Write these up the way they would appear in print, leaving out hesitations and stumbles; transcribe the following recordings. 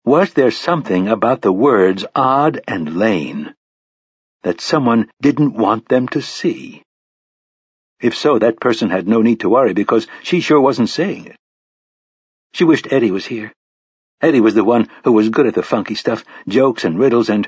Was there something about the words odd and Lane that someone didn't want them to see? If so, that person had no need to worry, because she sure wasn't saying it. She wished Eddie was here. Eddie was the one who was good at the funky stuff, jokes and riddles and...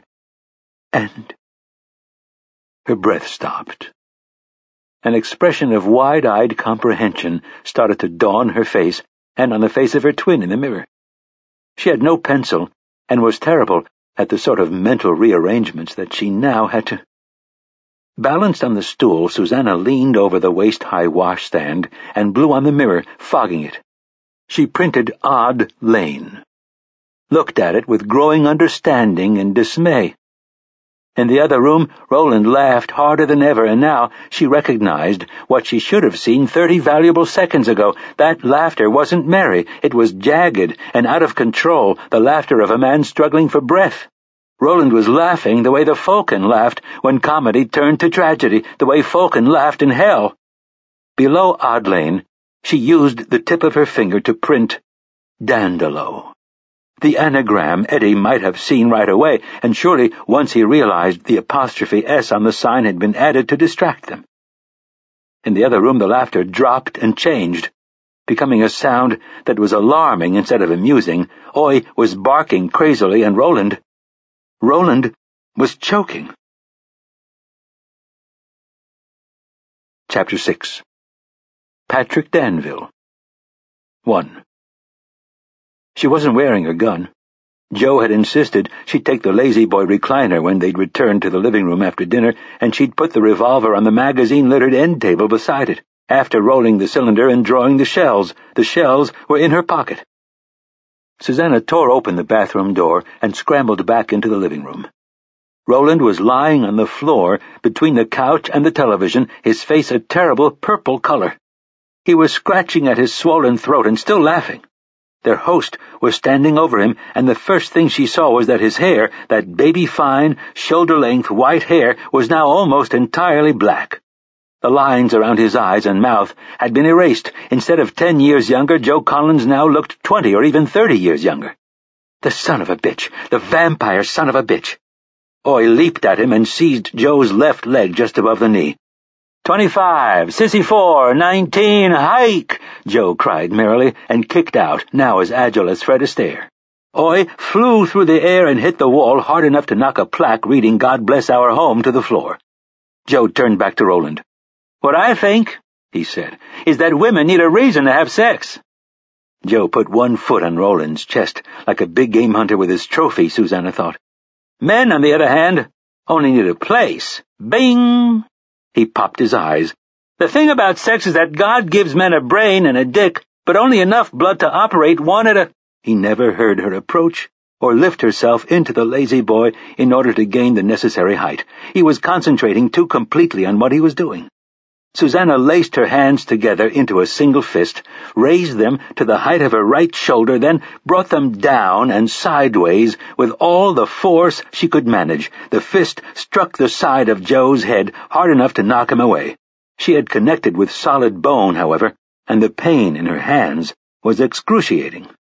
Her breath stopped. An expression of wide-eyed comprehension started to dawn her face and on the face of her twin in the mirror. She had no pencil and was terrible at the sort of mental rearrangements that she now had to... Balanced on the stool, Susanna leaned over the waist-high washstand and blew on the mirror, fogging it. She printed Odd Lane. Looked at it with growing understanding and dismay. In the other room, Roland laughed harder than ever, and now she recognized what she should have seen 30 valuable seconds ago. That laughter wasn't merry. It was jagged and out of control, the laughter of a man struggling for breath. Roland was laughing the way the Falcon laughed when comedy turned to tragedy, the way Falcon laughed in hell. Below Odd Lane, she used the tip of her finger to print Dandolo. The anagram Eddie might have seen right away, and surely once he realized the apostrophe S on the sign had been added to distract them. In the other room, the laughter dropped and changed, becoming a sound that was alarming instead of amusing. Oi was barking crazily, and Roland was choking. Chapter 6. Patrick Danville. 1. She wasn't wearing a gun. Joe had insisted she'd take the Lazy Boy recliner when they'd returned to the living room after dinner, and she'd put the revolver on the magazine-littered end table beside it, after rolling the cylinder and drawing the shells. The shells were in her pocket. Susanna tore open the bathroom door and scrambled back into the living room. Roland was lying on the floor between the couch and the television, his face a terrible purple color. He was scratching at his swollen throat and still laughing. Their host was standing over him, and the first thing she saw was that his hair, that baby-fine, shoulder-length white hair, was now almost entirely black. The lines around his eyes and mouth had been erased. Instead of 10 years younger, Joe Collins now looked 20 or even 30 years younger. The son of a bitch! The vampire son of a bitch! Oi leaped at him and seized Joe's left leg just above the knee. 25, Sissy 4, 19, hike! Joe cried merrily and kicked out, now as agile as Fred Astaire. Oi flew through the air and hit the wall hard enough to knock a plaque reading God Bless Our Home to the floor. Joe turned back to Roland. What I think, he said, is that women need a reason to have sex. Joe put one foot on Roland's chest, like a big game hunter with his trophy, Susanna thought. Men, on the other hand, only need a place. Bing! He popped his eyes. The thing about sex is that God gives men a brain and a dick, but only enough blood to operate one at a... He never heard her approach or lift herself into the Lazy Boy in order to gain the necessary height. He was concentrating too completely on what he was doing. Susanna laced her hands together into a single fist, raised them to the height of her right shoulder, then brought them down and sideways with all the force she could manage. The fist struck the side of Joe's head hard enough to knock him away. She had connected with solid bone, however, and the pain in her hands was excruciating.